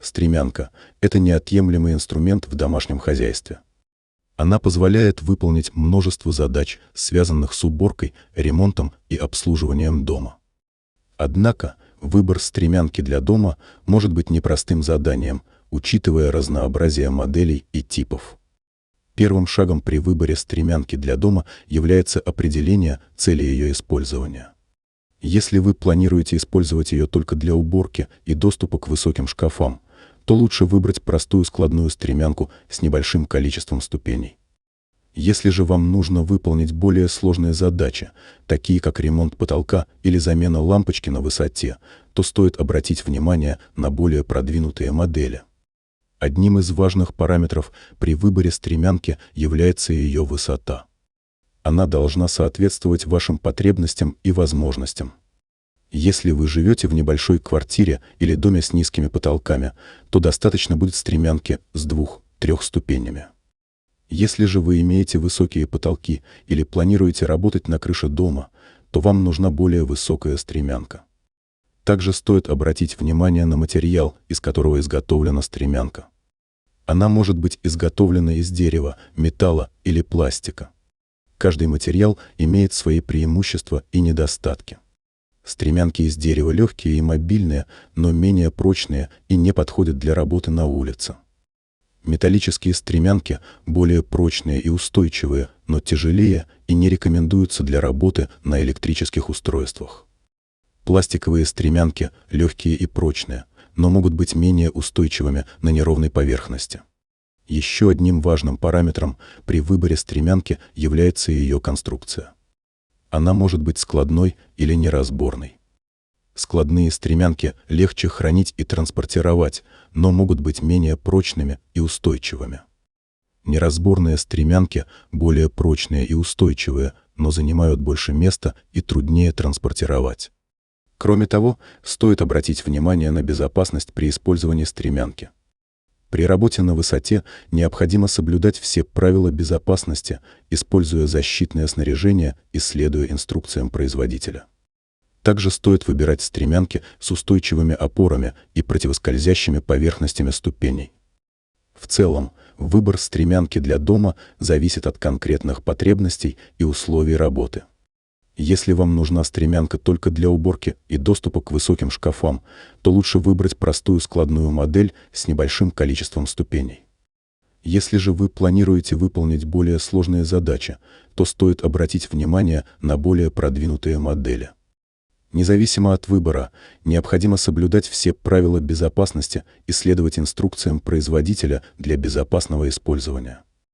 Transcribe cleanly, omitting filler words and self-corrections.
Выбор-стремянка – это неотъемлемый инструмент в домашнем хозяйстве. Она позволяет выполнить множество задач, связанных с уборкой, ремонтом и обслуживанием дома. Однако выбор стремянки для дома может быть непростым заданием, учитывая разнообразие моделей и типов. Первым шагом при выборе стремянки для дома является определение цели ее использования. Если вы планируете использовать ее только для уборки и доступа к высоким шкафам, то лучше выбрать простую складную стремянку с небольшим количеством ступеней. Если же вам нужно выполнить более сложные задачи, такие как ремонт потолка или замена лампочки на высоте, то стоит обратить внимание на более продвинутые модели. Одним из важных параметров при выборе стремянки является ее высота. Она должна соответствовать вашим потребностям и возможностям. Если вы живете в небольшой квартире или доме с низкими потолками, то достаточно будет стремянки с 2-3 ступенями. Если же вы имеете высокие потолки или планируете работать на крыше дома, то вам нужна более высокая стремянка. Также стоит обратить внимание на материал, из которого изготовлена стремянка. Она может быть изготовлена из дерева, металла или пластика. Каждый материал имеет свои преимущества и недостатки. Стремянки из дерева легкие и мобильные, но менее прочные и не подходят для работы на улице. Металлические стремянки более прочные и устойчивые, но тяжелее и не рекомендуются для работы на электрических устройствах. Пластиковые стремянки легкие и прочные, но могут быть менее устойчивыми на неровной поверхности. Еще одним важным параметром при выборе стремянки является ее конструкция. Она может быть складной или неразборной. Складные стремянки легче хранить и транспортировать, но могут быть менее прочными и устойчивыми. Неразборные стремянки более прочные и устойчивые, но занимают больше места и труднее транспортировать. Кроме того, стоит обратить внимание на безопасность при использовании стремянки. При работе на высоте необходимо соблюдать все правила безопасности, используя защитное снаряжение и следуя инструкциям производителя. Также стоит выбирать стремянки с устойчивыми опорами и противоскользящими поверхностями ступеней. В целом, выбор стремянки для дома зависит от конкретных потребностей и условий работы. Если вам нужна стремянка только для уборки и доступа к высоким шкафам, то лучше выбрать простую складную модель с небольшим количеством ступеней. Если же вы планируете выполнить более сложные задачи, то стоит обратить внимание на более продвинутые модели. Независимо от выбора, необходимо соблюдать все правила безопасности и следовать инструкциям производителя для безопасного использования.